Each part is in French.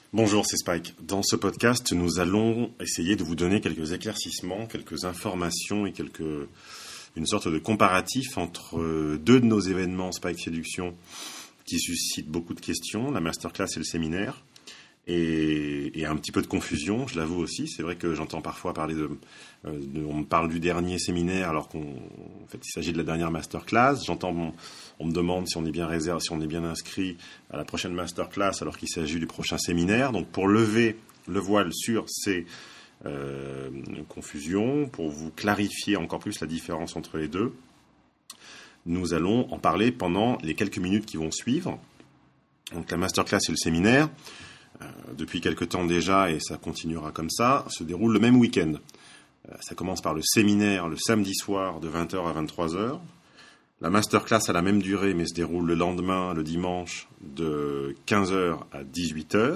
Bonjour, c'est Spike. Dans ce podcast, nous allons essayer de vous donner quelques éclaircissements, quelques informations et une sorte de comparatif entre deux de nos événements Spike Séduction qui suscitent beaucoup de questions, la masterclass et le séminaire, et un petit peu de confusion, je l'avoue aussi. C'est vrai que j'entends parfois parler on me parle du dernier séminaire alors qu'en fait il s'agit de la dernière masterclass. On me demande si on est bien réservé, si on est bien inscrit à la prochaine masterclass alors qu'il s'agit du prochain séminaire. Donc pour lever le voile sur ces confusions, pour vous clarifier encore plus la différence entre les deux, nous allons en parler pendant les quelques minutes qui vont suivre. Donc la masterclass et le séminaire, depuis quelque temps déjà, et ça continuera comme ça, se déroulent le même week-end. Ça commence par le séminaire le samedi soir de 20h à 23h. La masterclass a la même durée, mais se déroule le lendemain, le dimanche, de 15h à 18h.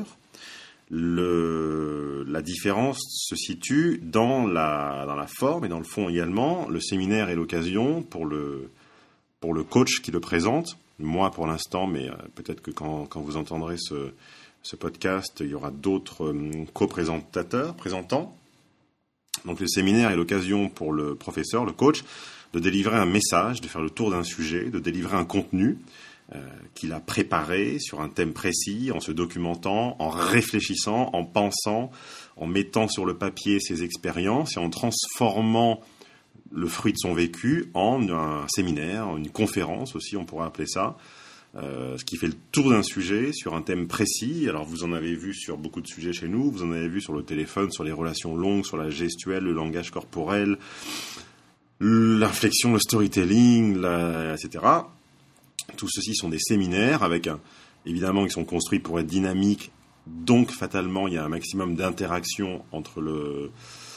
La différence se situe dans la forme et dans le fond également. Le séminaire est l'occasion pour le coach qui le présente. Moi, pour l'instant, mais peut-être que quand vous entendrez ce podcast, il y aura d'autres présentants. Donc le séminaire est l'occasion pour le professeur, le coach, de délivrer un message, de faire le tour d'un sujet, de délivrer un contenu qu'il a préparé sur un thème précis, en se documentant, en réfléchissant, en pensant, en mettant sur le papier ses expériences et en transformant le fruit de son vécu en un séminaire, une conférence aussi, on pourrait appeler ça, ce qui fait le tour d'un sujet sur un thème précis. Alors vous en avez vu sur beaucoup de sujets chez nous, vous en avez vu sur le téléphone, sur les relations longues, sur la gestuelle, le langage corporel, l'inflexion, le storytelling, etc. Tout ceci sont des séminaires évidemment, ils sont construits pour être dynamiques, donc fatalement il y a un maximum d'interaction entre le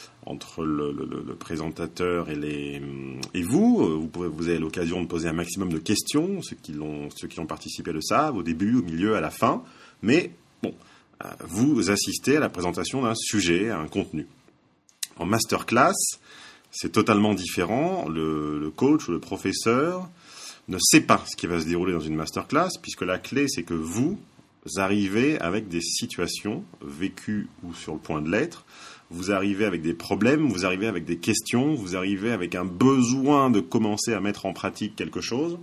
présentateur et vous. Vous avez l'occasion de poser un maximum de questions. Ceux qui ont participé le savent, au début, au milieu, à la fin. Mais bon, vous assistez à la présentation d'un sujet, à un contenu. En masterclass, c'est totalement différent. Le coach ou le professeur ne sait pas ce qui va se dérouler dans une masterclass, puisque la clé, c'est que vous arrivez avec des situations vécues ou sur le point de l'être. Vous arrivez avec des problèmes, vous arrivez avec des questions, vous arrivez avec un besoin de commencer à mettre en pratique quelque chose.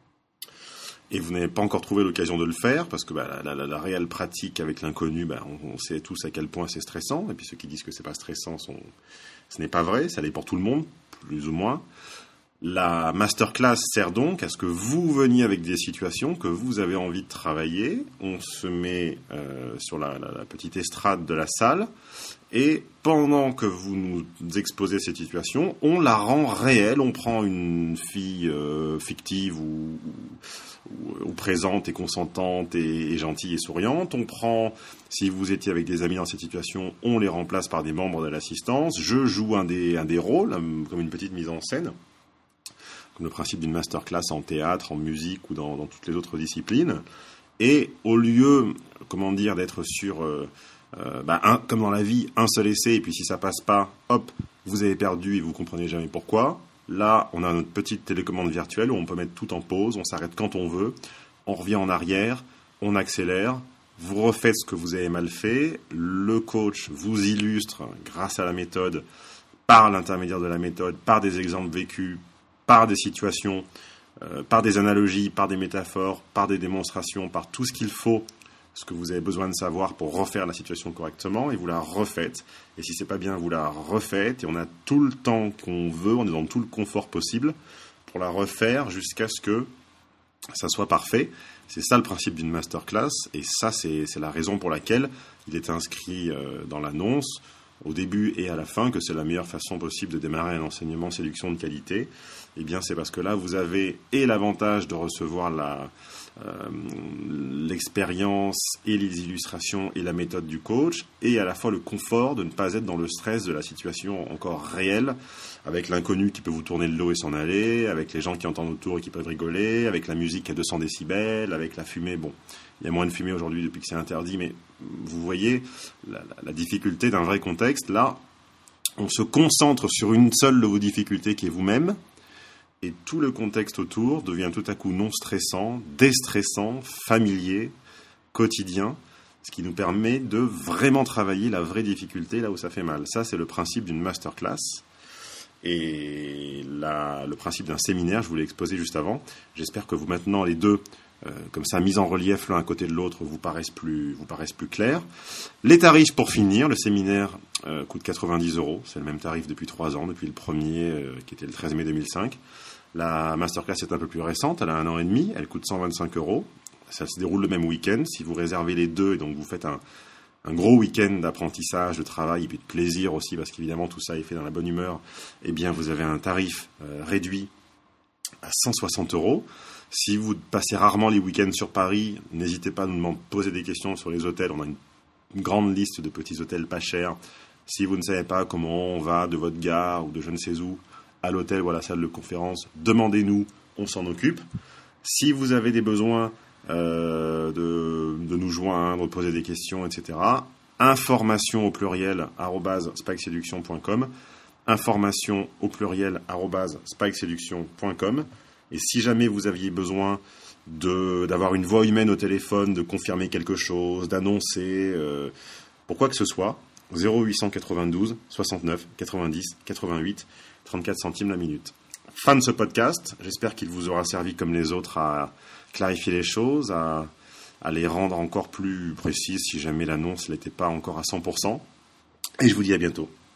Et vous n'avez pas encore trouvé l'occasion de le faire, parce que la réelle pratique avec l'inconnu, on sait tous à quel point c'est stressant. Et puis ceux qui disent que c'est pas stressant, ce n'est pas vrai, ça l'est pour tout le monde, plus ou moins. La masterclass sert donc à ce que vous veniez avec des situations que vous avez envie de travailler. On se met sur la petite estrade de la salle et pendant que vous nous exposez cette situation, on la rend réelle. On prend une fille fictive ou présente et consentante et gentille et souriante. On prend, si vous étiez avec des amis dans cette situation, on les remplace par des membres de l'assistance. Je joue un des rôles, comme une petite mise en scène. Comme le principe d'une masterclass en théâtre, en musique ou dans toutes les autres disciplines. Et au lieu, d'être sur, comme dans la vie, un seul essai, et puis si ça passe pas, hop, vous avez perdu et vous comprenez jamais pourquoi. Là, on a notre petite télécommande virtuelle où on peut mettre tout en pause, on s'arrête quand on veut, on revient en arrière, on accélère, vous refaites ce que vous avez mal fait, le coach vous illustre, grâce à la méthode, par l'intermédiaire de la méthode, par des exemples vécus, par des situations, par des analogies, par des métaphores, par des démonstrations, par tout ce qu'il faut, ce que vous avez besoin de savoir pour refaire la situation correctement, et vous la refaites. Et si c'est pas bien, vous la refaites, et on a tout le temps qu'on veut, on est dans tout le confort possible pour la refaire jusqu'à ce que ça soit parfait. C'est ça le principe d'une masterclass, et ça c'est la raison pour laquelle il est inscrit dans l'annonce, au début et à la fin, que c'est la meilleure façon possible de démarrer un enseignement séduction de qualité. Eh bien, c'est parce que là, vous avez et l'avantage de recevoir l'expérience et les illustrations et la méthode du coach, et à la fois le confort de ne pas être dans le stress de la situation encore réelle, avec l'inconnu qui peut vous tourner le dos et s'en aller, avec les gens qui entendent autour et qui peuvent rigoler, avec la musique à 200 décibels, avec la fumée. Bon, il y a moins de fumée aujourd'hui depuis que c'est interdit, mais vous voyez la difficulté d'un vrai contexte. Là, on se concentre sur une seule de vos difficultés qui est vous-même, et tout le contexte autour devient tout à coup non stressant, déstressant, familier, quotidien, ce qui nous permet de vraiment travailler la vraie difficulté là où ça fait mal. Ça, c'est le principe d'une masterclass. Et le principe d'un séminaire, je vous l'ai exposé juste avant. J'espère que vous, maintenant, les deux, comme ça, mis en relief l'un à côté de l'autre, vous paraissent plus clairs. Les tarifs, pour finir, le séminaire coûte 90 €. C'est le même tarif depuis 3 ans, depuis le premier, qui était le 13 mai 2005. La masterclass est un peu plus récente, elle a 1 an et demi, elle coûte 125 €. Ça se déroule le même week-end. Si vous réservez les deux, et donc vous faites un gros week-end d'apprentissage, de travail et puis de plaisir aussi, parce qu'évidemment tout ça est fait dans la bonne humeur, eh bien vous avez un tarif réduit à 160 €. Si vous passez rarement les week-ends sur Paris, n'hésitez pas à nous poser des questions sur les hôtels. On a une grande liste de petits hôtels pas chers. Si vous ne savez pas comment on va de votre gare ou de je ne sais où à l'hôtel ou à la salle de conférence, demandez-nous, on s'en occupe. Si vous avez des besoins de nous joindre, de poser des questions, etc. Information au pluriel @spikeseduction.com. Information au pluriel @spikeseduction.com. Et si jamais vous aviez besoin d'avoir une voix humaine au téléphone, de confirmer quelque chose, d'annoncer, pour quoi que ce soit, 0892 69 90 88 34 centimes la minute. Fin de ce podcast. J'espère qu'il vous aura servi comme les autres à clarifier les choses, à les rendre encore plus précises si jamais l'annonce n'était pas encore à 100%. Et je vous dis à bientôt.